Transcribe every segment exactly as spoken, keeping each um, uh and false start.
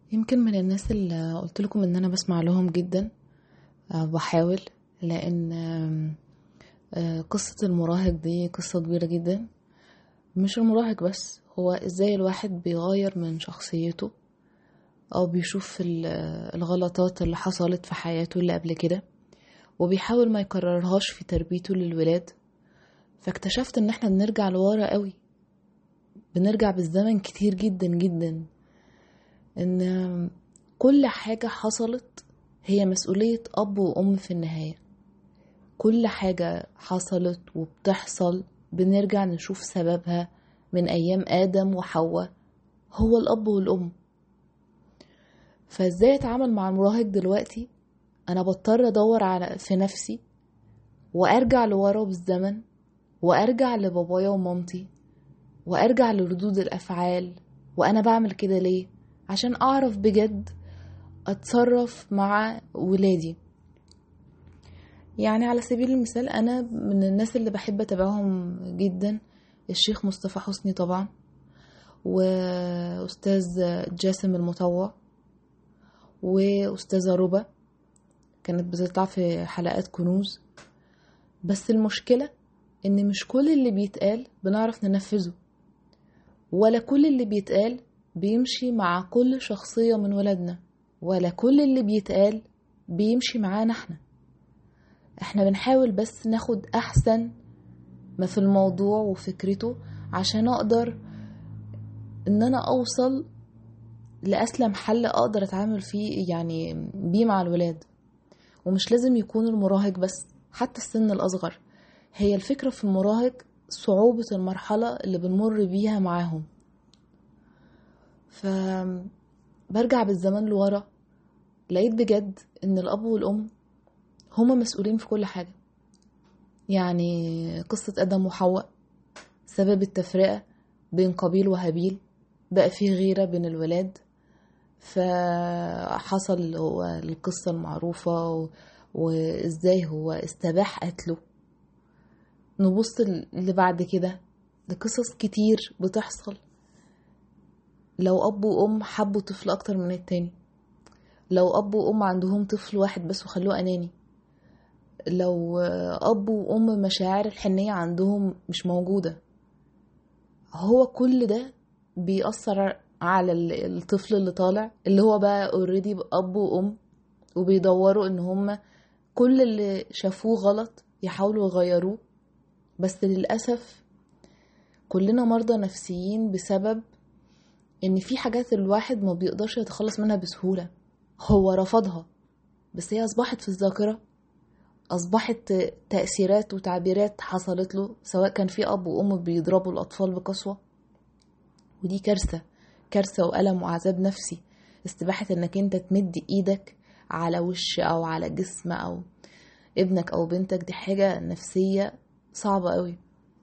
يمكن من الناس اللي قلت لكم ان انا بسمع لهم جدا. أه بحاول لان أه قصة المراهق دي قصة كبيرة جدا. مش المراهق بس، هو ازاي الواحد بيغير من شخصيته او بيشوف الغلطات اللي حصلت في حياته اللي قبل كده وبيحاول ما يكررهاش في تربيته للولاد. فاكتشفت ان احنا بنرجع لورا قوي، بنرجع بالزمن كتير جدا جدا، ان كل حاجة حصلت هي مسؤولية أب وأم في النهاية. كل حاجة حصلت وبتحصل بنرجع نشوف سببها من أيام آدم وحواء، هو الأب والأم. فازاي اتعامل مع المراهق دلوقتي؟ أنا بضطر أدور على في نفسي وأرجع لورا بالزمن، وأرجع لبابايا ومامتي، وأرجع لردود الأفعال وأنا بعمل كده ليه، عشان أعرف بجد أتصرف مع ولادي. يعني على سبيل المثال، أنا من الناس اللي بحب أتابعهم جدا الشيخ مصطفى حسني طبعا، وأستاذ جاسم المطوع، وأستاذة ربا كانت بتطلع في حلقات كنوز. بس المشكلة إن مش كل اللي بيتقال بنعرف ننفذه، ولا كل اللي بيتقال بيمشي مع كل شخصية من ولادنا، ولا كل اللي بيتقال بيمشي معانا احنا. احنا بنحاول بس ناخد احسن ما في الموضوع وفكرته عشان اقدر ان انا اوصل لاسلم حل اقدر اتعامل فيه يعني بيه مع الولاد. ومش لازم يكون المراهق بس، حتى السن الاصغر. هي الفكرة في المراهق صعوبة المرحلة اللي بنمر بيها معاهم. فبرجع بالزمن لورا، لقيت بجد ان الاب والام هما مسؤولين في كل حاجة. يعني قصة ادم وحواء سبب التفرقة بين قابيل وهابيل، بقى فيه غيرة بين الولاد، فحصل هو القصة المعروفة وازاي هو استباح قتله. نبص اللي بعد كده لقصص كتير بتحصل لو اب وام حبوا طفل اكتر من التاني، لو اب وام عندهم طفل واحد بس وخلوه اناني، لو اب وام مشاعر الحنية عندهم مش موجودة. هو كل ده بيأثر على الطفل اللي طالع، اللي هو بقى اوريدي اب وام، وبيدوروا ان هم كل اللي شافوه غلط يحاولوا يغيروه. بس للأسف كلنا مرضى نفسيين بسبب ان في حاجات الواحد ما بيقدرش يتخلص منها بسهولة. هو رفضها بس هي اصبحت في الذاكرة، اصبحت تأثيرات وتعبيرات حصلت له، سواء كان في اب وام بيضربوا الاطفال بقسوة، ودي كارثة كارثة وألم وعذاب نفسي. استباحة انك انت تمد ايدك على وش او على جسم او ابنك او بنتك، دي حاجة نفسية صعبة قوي.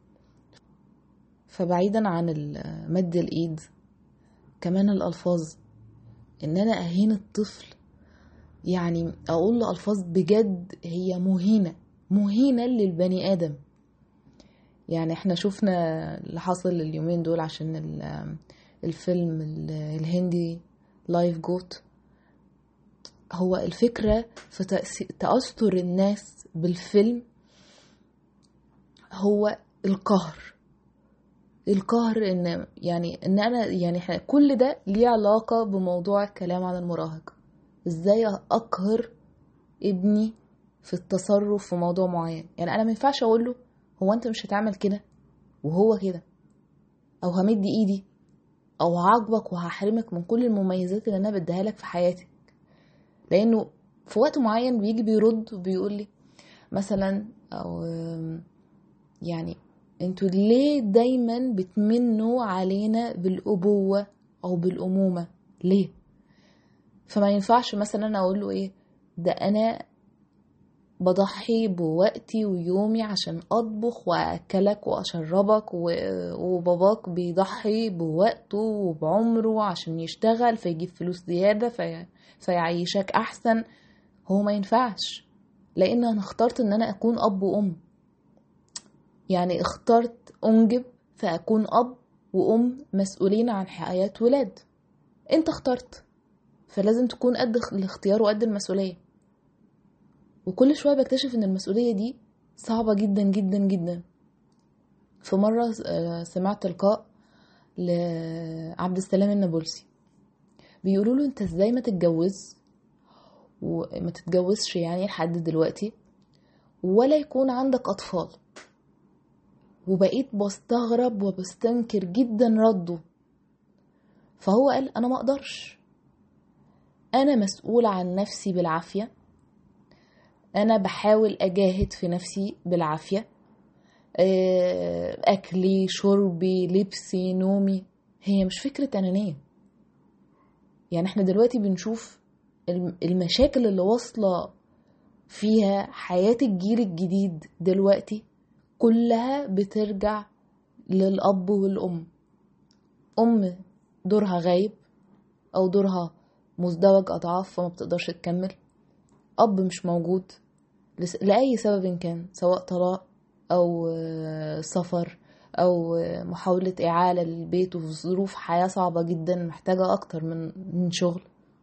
فبعيدا عن مد الايد، كمان الالفاظ، ان انا اهين الطفل، يعني اقول له الفاظ بجد هي مهينة مهينة للبني ادم. يعني احنا شفنا اللي حصل اليومين دول عشان الفيلم الهندي لايف جوت. هو الفكرة في تأثر الناس بالفيلم هو القهر القهر ان يعني ان انا يعني احنا كل ده ليه علاقة بموضوع الكلام عن المراهق. ازاي اقهر ابني في التصرف في موضوع معين؟ يعني انا ما ينفعش اقول له هو انت مش هتعمل كده وهو كده، او همد ايدي، او هعاقبك وهحرمك من كل المميزات اللي انا بديها لك في حياتك. لانه في وقت معين بيجي بيرد وبيقول لي مثلا، او يعني انتوا ليه دايما بتمنوا علينا بالابوة او بالامومة ليه؟ فما ينفعش مثلا اقول له ايه ده، انا بضحي بوقتي ويومي عشان اطبخ واكلك واشربك، وباباك بيضحي بوقته وبعمره عشان يشتغل فيجيب فلوس زيادة في... فيعيشك احسن. هو ما ينفعش، لان انا اخترت ان انا اكون اب وام. يعني اخترت انجب فاكون اب وام مسؤولين عن حياة ولاد. انت اخترت، فلازم تكون قد الاختيار وقد المسؤولية. وكل شوية بكتشف ان المسؤولية دي صعبة جدا جدا جدا. في مرة سمعت لقاء لعبد السلام النابلسي بيقولوا له انت ازاي ما تتجوز وما تتجوزش يعني لحد دلوقتي ولا يكون عندك اطفال. وبقيت بستغرب وبستنكر جدا رده. فهو قال انا ما اقدرش، انا مسؤول عن نفسي بالعافية، انا بحاول اجاهد في نفسي بالعافية، اكلي شربي لبسي نومي. هي مش فكرة انانية. يعني احنا دلوقتي بنشوف المشاكل اللي واصلة فيها حياة الجيل الجديد دلوقتي كلها بترجع للأب والأم. أم دورها غايب أو دورها مزدوج أضعاف فما بتقدرش تكمل. أب مش موجود لأي سبب كان، سواء طلاق أو سفر أو محاولة إعالة للبيت وفي ظروف حياة صعبة جدا محتاجة أكتر من من شغل.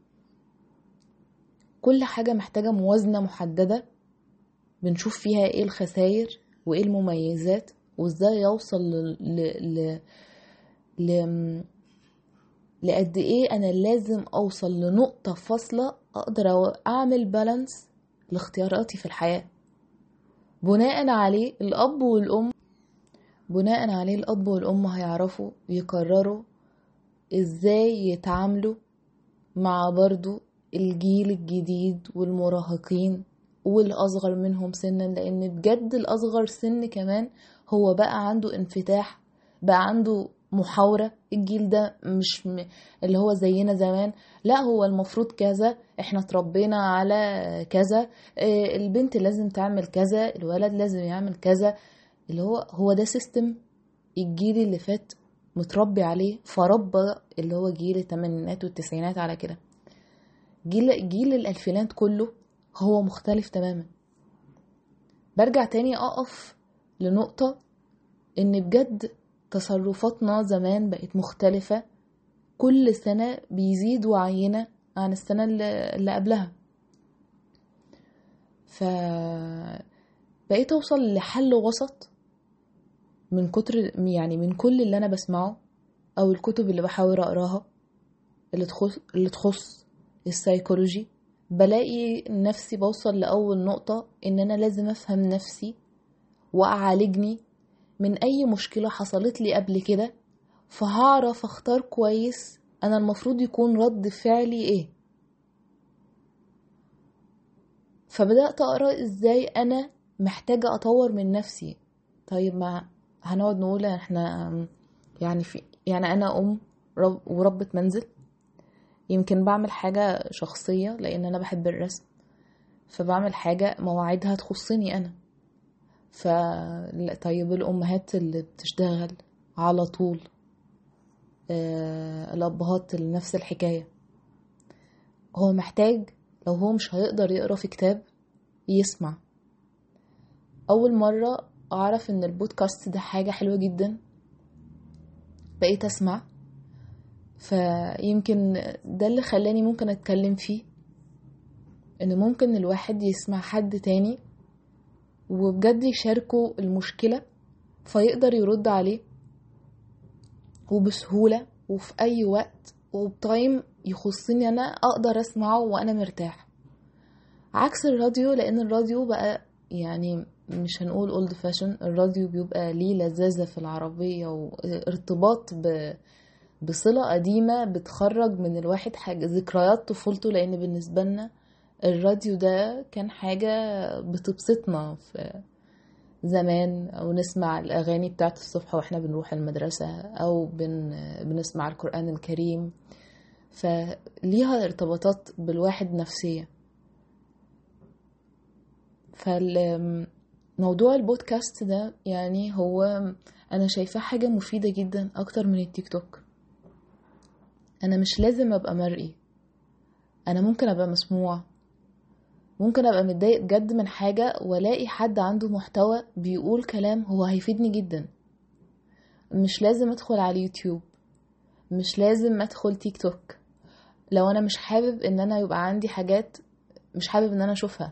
كل حاجة محتاجة موازنة محددة بنشوف فيها إيه الخسائر وإيه المميزات وإزاي يوصل ل... ل... ل... لقد إيه أنا لازم أوصل لنقطة فاصلة أقدر أعمل بالانس لاختياراتي في الحياة. بناء عليه الأب والأم بناء عليه الأب والأم هيعرفوا يقرروا إزاي يتعاملوا مع برضو الجيل الجديد والمراهقين والأصغر منهم سنا، لأن بجد الأصغر سن كمان هو بقى عنده انفتاح، بقى عنده محاورة. الجيل ده مش م... اللي هو زينا زمان، لا هو المفروض كذا، احنا تربينا على كذا، البنت لازم تعمل كذا، الولد لازم يعمل كذا. اللي هو هو ده سيستم الجيل اللي فات متربي عليه، فربى اللي هو جيل الثمانينات والتسعينات على كده. جيل جيل الألفينات كله هو مختلف تماما. برجع تاني أقف لنقطة إن بجد تصرفاتنا زمان بقت مختلفة، كل سنة بيزيد وعينا عن السنة اللي قبلها. فبقيت أوصل لحل وسط من كتر يعني من كل اللي أنا بسمعه أو الكتب اللي بحاول أقراها اللي تخص, اللي تخص السايكولوجي. بلاقي نفسي بوصل لأول نقطة إن أنا لازم أفهم نفسي وأعالجني من أي مشكلة حصلت لي قبل كده، فهعرف أختار كويس أنا المفروض يكون رد فعلي إيه. فبدأت أقرأ إزاي أنا محتاجة أطور من نفسي. طيب ما هنقعد نقول إحنا يعني في يعني أنا أم رب وربة منزل، يمكن بعمل حاجة شخصية لأن أنا بحب الرسم، فبعمل حاجة مواعيدها تخصني أنا. ف طيب الأمهات اللي بتشتغل على طول، آه الأبهات نفس الحكاية. هو محتاج لو هو مش هيقدر يقرأ في كتاب يسمع. أول مرة أعرف إن البودكاست ده حاجة حلوة جدا، بقيت أسمع. فيمكن ده اللي خلاني ممكن أتكلم فيه، إن ممكن الواحد يسمع حد تاني وبجد يشاركه المشكلة فيقدر يرد عليه وبسهولة وفي أي وقت وبتايم يخصني أنا أقدر أسمعه وأنا مرتاح، عكس الراديو. لأن الراديو بقى يعني مش هنقول old fashion، الراديو بيبقى ليه لذاذة في العربية وارتباط ب... بصلة قديمة بتخرج من الواحد حاجة ذكريات طفولته. لأن بالنسبة لنا الراديو ده كان حاجة بتبسطنا في زمان، أو نسمع الأغاني بتاعت الصبح وإحنا بنروح المدرسة، أو بن... بنسمع القرآن الكريم. فليها ارتباطات بالواحد نفسية. فالموضوع البودكاست ده يعني هو أنا شايفاه حاجة مفيدة جدا أكتر من التيك توك. أنا مش لازم أبقى مرئي، أنا ممكن أبقى مسموع، ممكن أبقى متضايق جد من حاجة ولاقي حد عنده محتوى بيقول كلام هو هيفيدني جدا. مش لازم أدخل على اليوتيوب، مش لازم أدخل تيك توك، لو انا مش حابب ان انا يبقى عندي حاجات مش حابب ان انا اشوفها،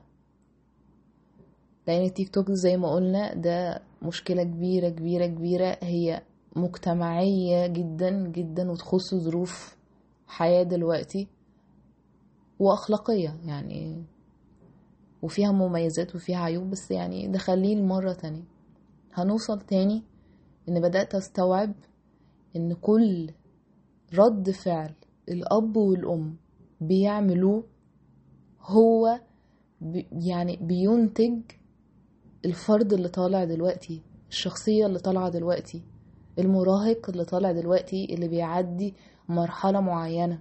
لان التيك توك زي ما قلنا ده مشكلة كبيرة كبيرة كبيرة، هي مجتمعية جدا جدا وتخص ظروف حياة دلوقتي واخلاقية يعني، وفيها مميزات وفيها عيوب، بس يعني ده خليه المرة تانية. هنوصل تاني ان بدأت استوعب ان كل رد فعل الاب والام بيعملوه هو بي يعني بينتج الفرد اللي طالع دلوقتي، الشخصية اللي طالعة دلوقتي، المراهق اللي طالع دلوقتي اللي بيعدي مرحلة معينة.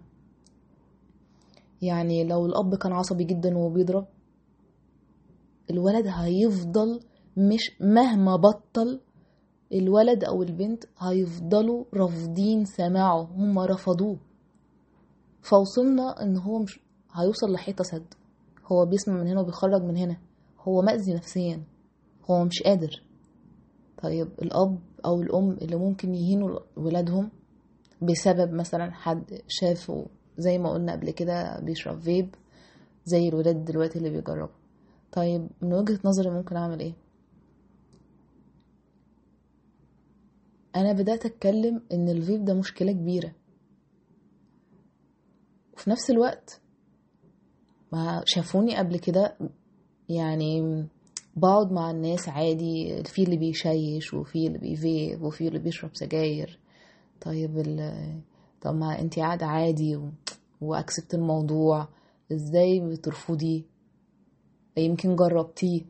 يعني لو الاب كان عصبي جدا وبيضرب، الولد هيفضل مش مهما بطل، الولد او البنت هيفضلوا رافضين سماعه، هم رفضوه. فوصلنا ان هو مش هيوصل لحيطة سد، هو بيسمع من هنا وبيخرج من هنا، هو مأذي نفسيا، هو مش قادر. طيب الاب او الام اللي ممكن يهينوا ولادهم بسبب مثلا حد شافه زي ما قلنا قبل كده بيشرب فيب، زي الولاد دلوقتي اللي بيجربوا، طيب من وجهة نظري ممكن اعمل ايه؟ انا بدأت اتكلم ان الفيب ده مشكلة كبيرة، وفي نفس الوقت ما شافوني قبل كده يعني بقعد مع الناس عادي، في اللي بيشيش وفي اللي بيفيب وفي اللي بيشرب سجاير. طيب ال طب ما انتي قاعدة عادي و... واكسبت الموضوع، ازاي بترفضي؟ يمكن جربتيه.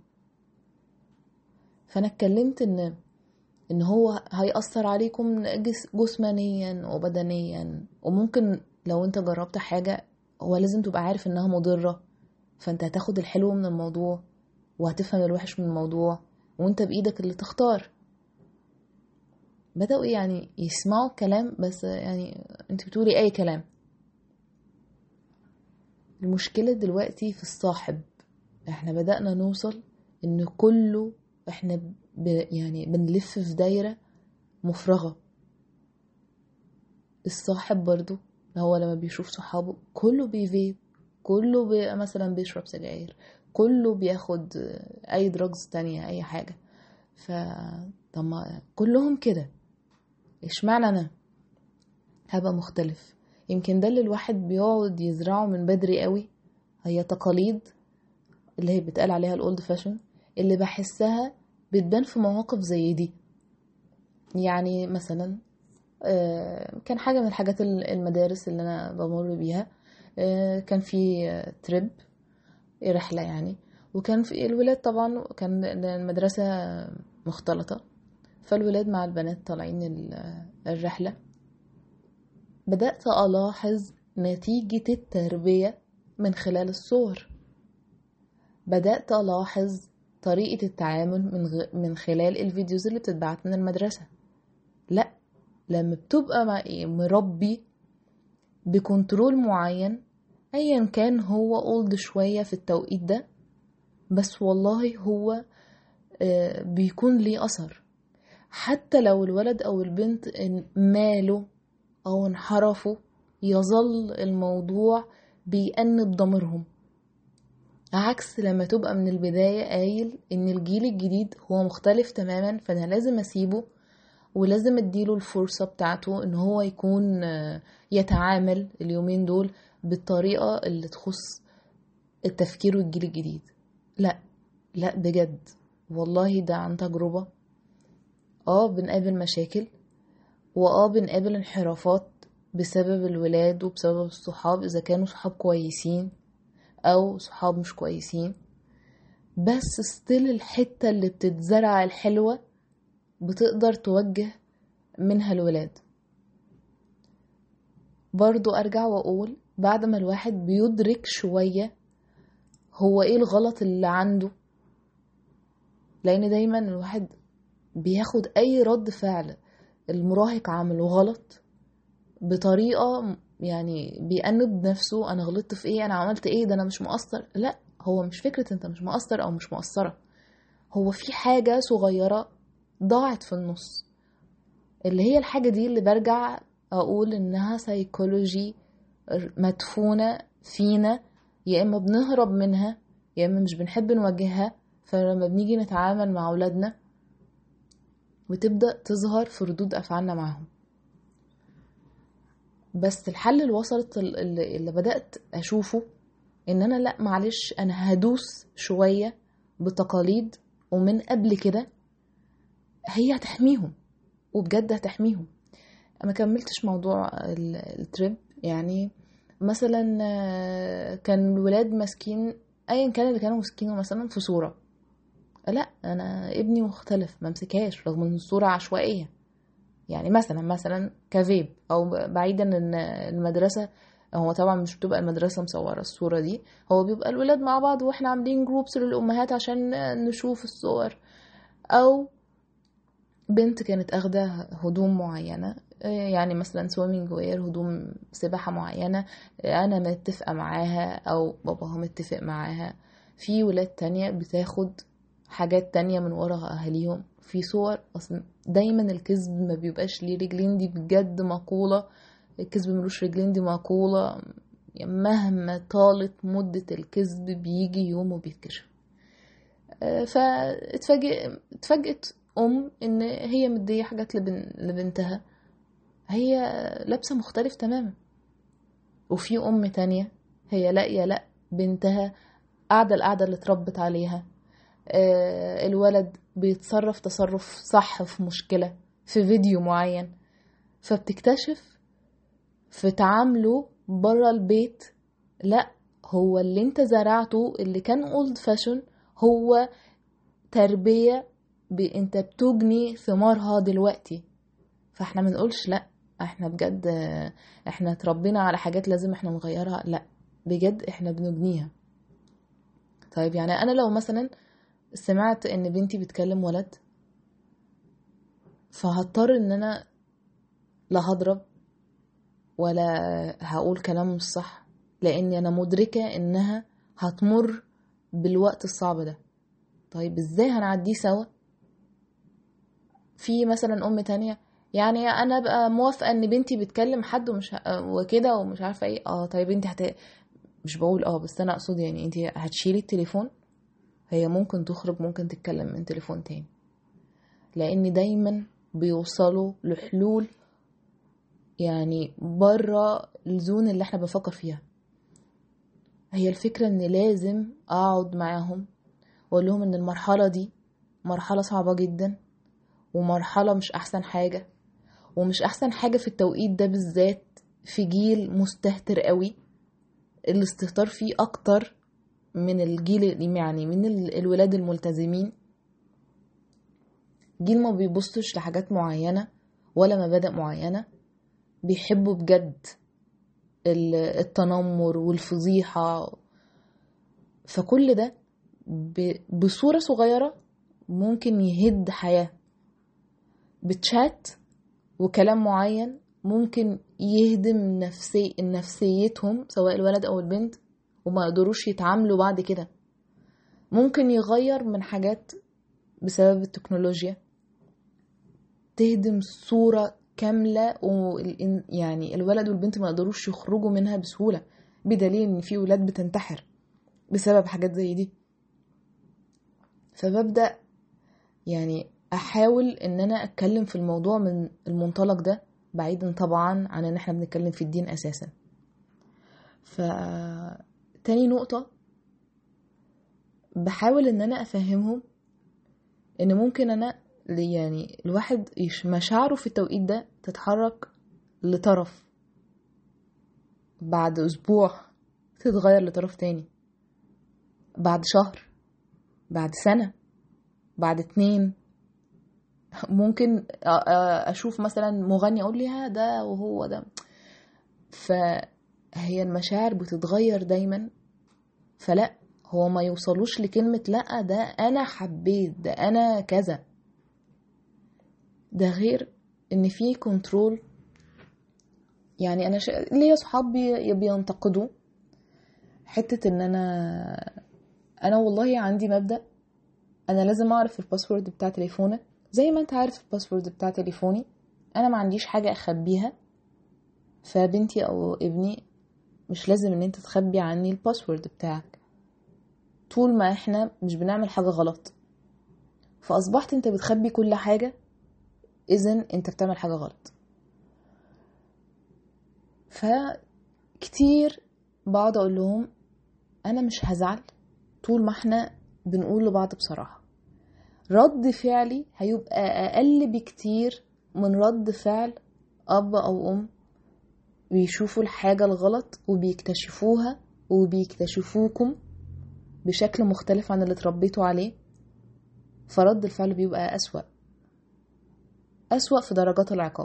فانا اتكلمت ان ان هو هيأثر عليكم جس... جسمانيا وبدنيا، وممكن لو انت جربت حاجة هو لازم تبقى عارف انها مضرة، فانت هتاخد الحلو من الموضوع وهتفهم الوحش من الموضوع، وانت بإيدك اللي تختار. بدأوا يعني يسمعوا الكلام، بس يعني انت بتقولي اي كلام. المشكلة دلوقتي في الصاحب، احنا بدأنا نوصل ان كله احنا ب يعني بنلف في دايرة مفرغة. الصاحب برضو هو لما بيشوف صحابه كله بيفيب، كله بي مثلا بيشرب سجاير، كله بياخد اي دراجز تانية اي حاجة. ف طب ما كلهم كده، اشمعنى انا هبقى مختلف؟ يمكن ده اللي الواحد بيقعد يزرعه من بدري قوي، هي تقاليد اللي هي بتقال عليها الاولد فاشن، اللي بحسها بتبان في مواقف زي دي. يعني مثلا كان حاجة من الحاجات المدارس اللي انا بمر بيها، كان في تريب رحلة يعني، وكان في الولاد طبعا، كان المدرسة مختلطة، فالولاد مع البنات طالعين الرحلة. بدأت ألاحظ نتيجة التربية من خلال الصور، بدأت ألاحظ طريقة التعامل من, غ... من خلال الفيديوز اللي بتتبعت من المدرسة. لا، لما بتبقى مربي بكنترول معين، أيا كان هو أولد شوية في التوقيت ده، بس والله هو بيكون ليه أثر. حتى لو الولد أو البنت ماله أو انحرفوا، يظل الموضوع بيأنب ضميرهم، عكس لما تبقى من البداية قايل ان الجيل الجديد هو مختلف تماما، فانا لازم اسيبه ولازم اديله الفرصة بتاعته ان هو يكون يتعامل اليومين دول بالطريقة اللي تخص التفكير والجيل الجديد. لا لا بجد والله ده عن تجربة. اه بنقابل مشاكل، واه بنقابل انحرافات بسبب الولاد وبسبب الصحاب، اذا كانوا صحاب كويسين او صحاب مش كويسين، بس ستيل الحتة اللي بتتزرع الحلوة بتقدر توجه منها الولاد. برضو ارجع واقول بعد ما الواحد بيدرك شوية هو ايه الغلط اللي عنده، لان دايما الواحد بياخد اي رد فعل المراهق عمله غلط بطريقة يعني بيأنب نفسه، انا غلطت في ايه، انا عملت ايه، ده انا مش مقصر. لا، هو مش فكرة انت مش مقصر او مش مقصرة، هو في حاجة صغيرة ضاعت في النص، اللي هي الحاجة دي اللي برجع اقول انها سايكولوجي مدفونة فينا، يا إما بنهرب منها يا إما مش بنحب نواجهها. فلما بنيجي نتعامل مع أولادنا بتبدأ تظهر في ردود أفعالنا معهم. بس الحل اللي وصلت اللي, اللي بدأت أشوفه إن أنا لأ معلش أنا هدوس شوية بتقاليد ومن قبل كده هي هتحميهم، وبجد هتحميهم. ما كملتش موضوع التريب. يعني مثلا كان الولاد ماسكين ايا كان اللي كانوا ماسكينه مثلا في صورة، لا انا ابني مختلف ما امسكهاش رغم ان الصورة عشوائية. يعني مثلا مثلا كفيب او بعيدا ان المدرسة، هو طبعا مش بتبقى المدرسة مصورة الصورة دي، هو بيبقى الولاد مع بعض واحنا عاملين جروبس للأمهات عشان نشوف الصور. او بنت كانت اخده هدوم معينة، يعني مثلا سويمنج وير، هدوم سباحة معينة انا متفقة معاها او باباها متفق معاها. في ولاد تانية بتاخد حاجات تانية من ورا اهاليهم في صور. اصلا دايما الكذب ما بيبقاش ليه رجلين، دي بجد مقولة. الكذب ملوش رجلين، دي مقولة. مهما طالت مدة الكذب بيجي يوم وبيتكشف. فاتفاجئت ام ان هي مديه حاجات لبن... لبنتها، هي لابسه مختلف تماما. وفي ام تانية هي لاقيه لا بنتها قاعده القعده اللي اتربت عليها، آه الولد بيتصرف تصرف صح في مشكله في فيديو معين، فبتكتشف في تعامله بره البيت لا هو اللي انت زرعته اللي كان اولد فاشن هو تربية انت بتجني ثمارها دلوقتي. فاحنا منقولش لا احنا بجد احنا تربينا على حاجات لازم احنا نغيرها، لا بجد احنا بنجنيها. طيب يعني انا لو مثلا سمعت ان بنتي بتكلم ولد فهضطر ان انا لا هضرب ولا هقول كلام مش صح، لاني انا مدركة انها هتمر بالوقت الصعب ده. طيب ازاي هنعديه سوا؟ في مثلا ام تانية يعني انا بقى موافقه ان بنتي بتكلم حد ومش ه... وكده ومش عارفه ايه. اه طيب انت هت... مش بقول اه بس انا اقصد يعني انت هتشيلي التليفون، هي ممكن تخرج ممكن تتكلم من تليفون تاني، لان دايما بيوصلوا لحلول يعني بره الزون اللي احنا بنفكر فيها. هي الفكره ان لازم اقعد معاهم واقول لهم ان المرحله دي مرحله صعبه جدا، ومرحله مش احسن حاجه، ومش احسن حاجة في التوقيت ده بالذات في جيل مستهتر قوي. الاستهتار فيه اكتر من الجيل يعني من الولاد الملتزمين. جيل ما بيبصش لحاجات معينة ولا مبادئ معينة، بيحبوا بجد التنمر والفضيحة. فكل ده بصورة صغيرة ممكن يهد حياة. بتشات وكلام معين ممكن يهدم نفسي نفسيتهم سواء الولد او البنت وما يقدروش يتعاملوا بعد كده. ممكن يغير من حاجات بسبب التكنولوجيا تهدم صورة كاملة، يعني الولد والبنت ما يقدروش يخرجوا منها بسهولة، بدليل ان في ولاد بتنتحر بسبب حاجات زي دي. فببدأ يعني احاول ان انا اتكلم في الموضوع من المنطلق ده، بعيدا طبعا عن ان احنا بنتكلم في الدين اساسا. فتاني نقطة بحاول ان انا افهمهم ان ممكن انا يعني الواحد مشاعره في التوقيت ده تتحرك لطرف، بعد اسبوع تتغير لطرف تاني، بعد شهر، بعد سنة، بعد اتنين. ممكن اشوف مثلا مغني اقول لها ده وهو ده. فهي المشاعر بتتغير دايما. فلا هو ما يوصلوش لكلمة لا ده انا حبيت ده انا كذا. ده غير ان في كنترول. يعني انا ش... ليا صحابي بينتقدوا حتة ان انا انا والله عندي مبدأ انا لازم اعرف الباسورد بتاع تليفونك زي ما انت عارف الباسورد بتاع تليفوني. انا ما عنديش حاجة اخبيها، فبنتي او ابني مش لازم ان انت تخبي عني الباسورد بتاعك، طول ما احنا مش بنعمل حاجة غلط. فاصبحت انت بتخبي كل حاجة، اذن انت بتعمل حاجة غلط. فكتير بقعد اقول لهم انا مش هزعل طول ما احنا بنقول لبعض بصراحة. رد فعلي هيبقى اقل بكتير من رد فعل اب او ام بيشوفوا الحاجة الغلط وبيكتشفوها وبيكتشفوكم بشكل مختلف عن اللي تربيتوا عليه، فرد الفعل بيبقى أسوأ أسوأ في درجات العقاب.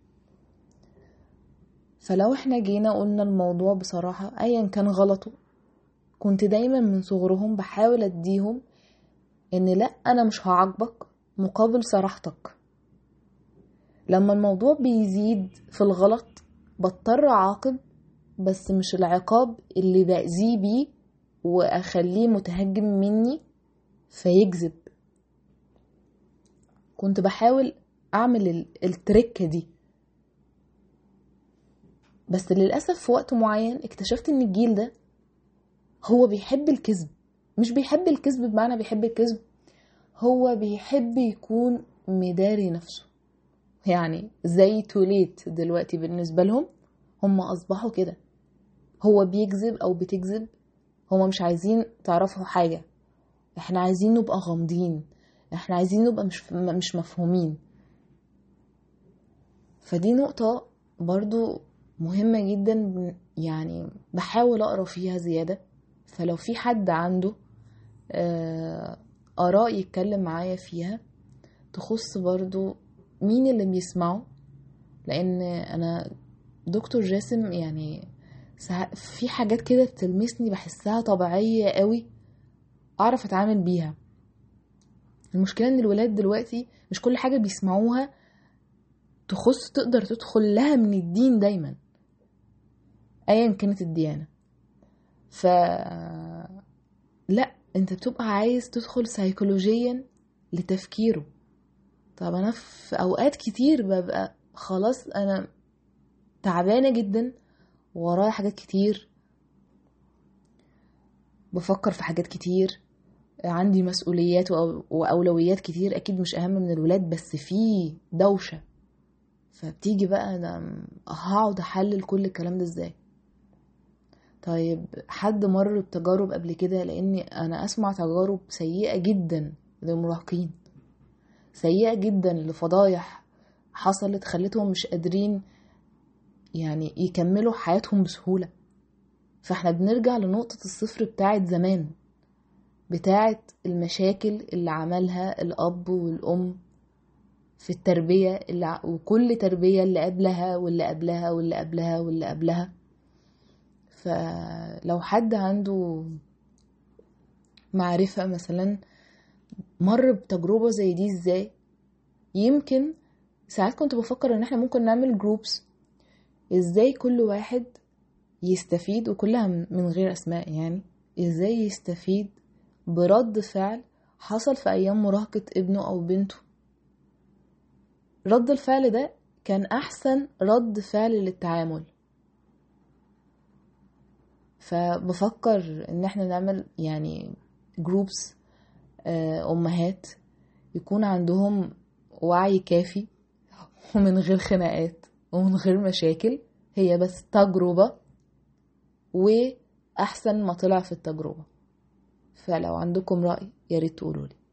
فلو احنا جينا قلنا الموضوع بصراحة ايا كان غلطه، كنت دايما من صغرهم بحاول اديهم ان لا، انا مش هعاقبك مقابل صراحتك. لما الموضوع بيزيد في الغلط بضطر اعاقب، بس مش العقاب اللي بأذيه بيه واخليه متهجم مني فيكذب. كنت بحاول اعمل التركة دي، بس للأسف في وقت معين اكتشفت ان الجيل ده هو بيحب الكذب. مش بيحب الكذب بمعنى بيحب الكذب، هو بيحب يكون مداري نفسه. يعني زي توليت دلوقتي بالنسبة لهم، هم أصبحوا كده. هو بيكذب أو بتكذب، هم مش عايزين تعرفوا حاجة، احنا عايزين نبقى غامضين، احنا عايزين نبقى مش, مش مفهومين. فدي نقطة برضو مهمة جدا، يعني بحاول أقرأ فيها زيادة. فلو في حد عنده آراء يتكلم معايا فيها تخص برضو مين اللي بيسمعه، لأن أنا دكتور جاسم يعني في حاجات كده بتلمسني بحسها طبيعية قوي أعرف أتعامل بيها. المشكلة إن الولاد دلوقتي مش كل حاجة بيسمعوها تخص تقدر تدخل لها من الدين دايما ايا كانت الديانة. ف لا، انت بتبقى عايز تدخل سيكولوجيا لتفكيره. طب انا في اوقات كتير ببقى خلاص انا تعبانة جدا ورايا حاجات كتير، بفكر في حاجات كتير، عندي مسؤوليات واولويات كتير اكيد مش اهم من الولاد، بس في دوشة. فبتيجي بقى انا هقعد احلل كل الكلام ده ازاي؟ طيب حد مر بتجارب قبل كده، لاني انا اسمع تجارب سيئة جدا للمراهقين، سيئة جدا لفضايح حصلت خلتهم مش قادرين يعني يكملوا حياتهم بسهولة. فاحنا بنرجع لنقطة الصفر بتاعت زمان، بتاعت المشاكل اللي عملها الاب والام في التربية اللي وكل تربية اللي قبلها واللي قبلها واللي قبلها واللي قبلها. فلو حد عنده معرفة مثلا مر بتجربة زي دي ازاي، يمكن ساعات كنت بفكر ان احنا ممكن نعمل جروبس ازاي كل واحد يستفيد، وكلها من غير اسماء، يعني ازاي يستفيد برد فعل حصل في ايام مراهقة ابنه او بنته. رد الفعل ده كان احسن رد فعل للتعامل. فبفكر ان احنا نعمل يعني جروبس امهات يكون عندهم وعي كافي ومن غير خناقات ومن غير مشاكل، هي بس تجربة واحسن ما طلع في التجربة. فلو عندكم رأي ياريت تقولولي.